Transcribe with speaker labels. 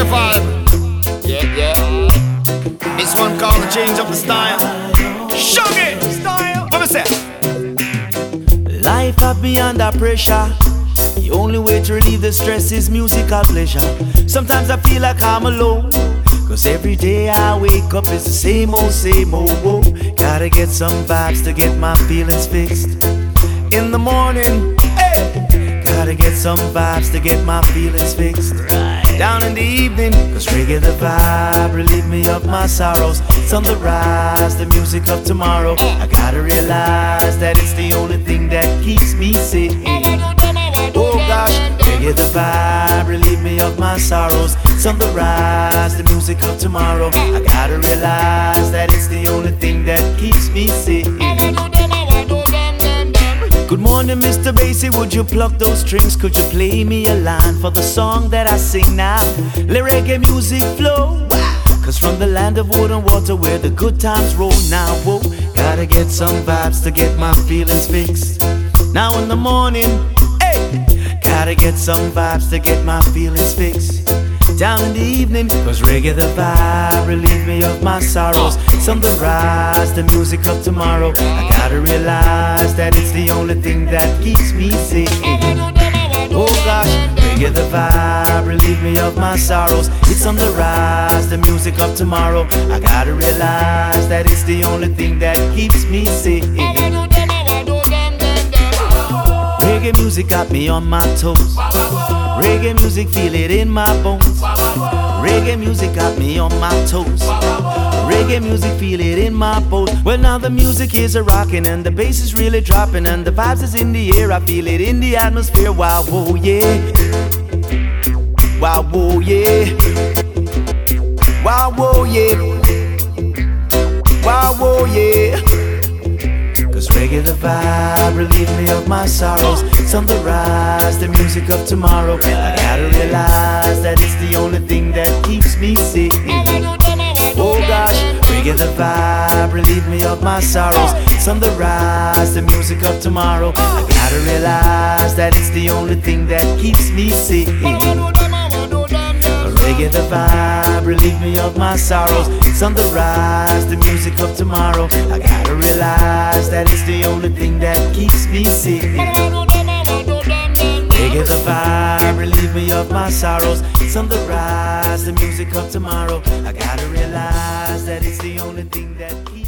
Speaker 1: vibe. Yeah. This one called the change of the style. Shuggy style. What me say?
Speaker 2: Life have me under pressure. The only way to relieve the stress is musical pleasure. Sometimes I feel like I'm alone, cause every day I wake up it's the same old, whoa. Gotta get some vibes to get my feelings fixed. In the morning, hey, gotta get some vibes to get my feelings fixed. Down in the evening, cause reggae the vibe relieve me of my sorrows. It's on the rise, the music of tomorrow. I gotta realize that it's the only thing that keeps me sane. Oh gosh, reggae the vibe relieve me of my sorrows. It's on the rise, the music of tomorrow. I gotta realize that it's the only thing that keeps me sane. Good morning, Mr. Bassy, would you pluck those strings? Could you play me a line for the song that I sing now? Let reggae music flow, cause from the land of wood and water where the good times roll now, whoa. Gotta get some vibes to get my feelings fixed. Now in the morning, hey, gotta get some vibes to get my feelings fixed. Down in the evening, cause reggae the vibe relieve me of my sorrows. It's on the rise, the music of tomorrow. I gotta realize that it's the only thing that keeps me sane. Oh gosh, reggae the vibe relieve me of my sorrows. It's on the rise, the music of tomorrow. I gotta realize that it's the only thing that keeps me sane. Reggae music got me on my toes. Reggae music, feel it in my bones. Reggae music got me on my toes. Reggae music, feel it in my bones. Well, now the music is a rockin' and the bass is really dropping and the vibes is in the air. I feel it in the atmosphere. Wow, whoa, yeah. Wow, whoa, yeah. Wow, whoa, yeah. Wow, whoa, yeah. Cause reggae the vibe relieve me of my sorrows. It's on the rise, the music of tomorrow. I gotta realize that it's the only thing that keeps me sane. Oh gosh, reggae the vibe relieve me of my sorrows. It's on the rise, the music of tomorrow. I gotta realize that it's the only thing that keeps me sane. Reggae the vibe relieve me of my sorrows. It's on the rise, the music of tomorrow. I gotta realize that it's the only thing that keeps me sane. Reggae the vibe relieve me of my sorrows. It's on the rise, the music of tomorrow. I gotta realize that it's the only thing that keeps